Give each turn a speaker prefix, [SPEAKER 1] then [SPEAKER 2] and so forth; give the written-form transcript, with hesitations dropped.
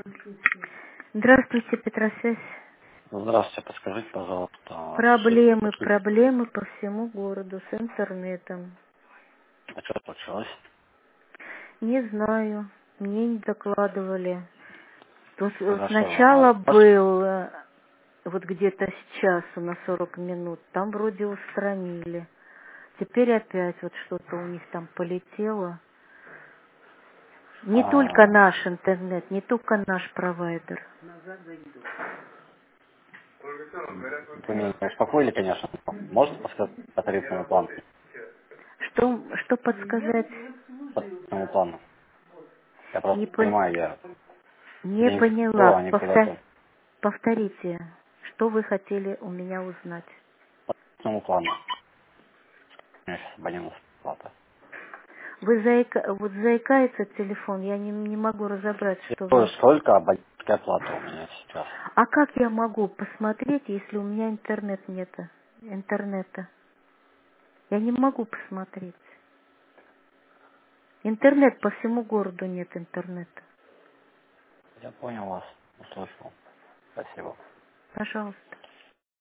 [SPEAKER 1] Здравствуйте, Петросвязь.
[SPEAKER 2] Здравствуйте, подскажите, пожалуйста,
[SPEAKER 1] Проблемы по всему городу с интернетом.
[SPEAKER 2] а что случилось?
[SPEAKER 1] Не знаю, мне не докладывали. Тут
[SPEAKER 2] Хорошо,
[SPEAKER 1] сначала был вот где-то с часу на 40 минут, там вроде устранили. Теперь опять вот что-то у них там полетело. Не только наш интернет, не только наш провайдер.
[SPEAKER 2] Вы меня не успокоили, конечно, но можете подсказать по тарифному плану?
[SPEAKER 1] Что подсказать?
[SPEAKER 2] По тарифному плану. Я
[SPEAKER 1] Не,
[SPEAKER 2] просто понимаю,
[SPEAKER 1] не
[SPEAKER 2] деньги то,
[SPEAKER 1] поняла.
[SPEAKER 2] они куда-то
[SPEAKER 1] Повторите, что вы хотели у меня узнать.
[SPEAKER 2] по тарифному плану. У меня сейчас абонентская плата.
[SPEAKER 1] Вот заикается телефон, я не могу разобрать, что
[SPEAKER 2] Всего
[SPEAKER 1] вы...
[SPEAKER 2] сколько абонентская плата у меня сейчас?
[SPEAKER 1] А как я могу посмотреть, если у меня интернета? Я не могу посмотреть. Интернет, по всему городу нет интернета.
[SPEAKER 2] Я понял вас, услышал. Спасибо.
[SPEAKER 1] Пожалуйста.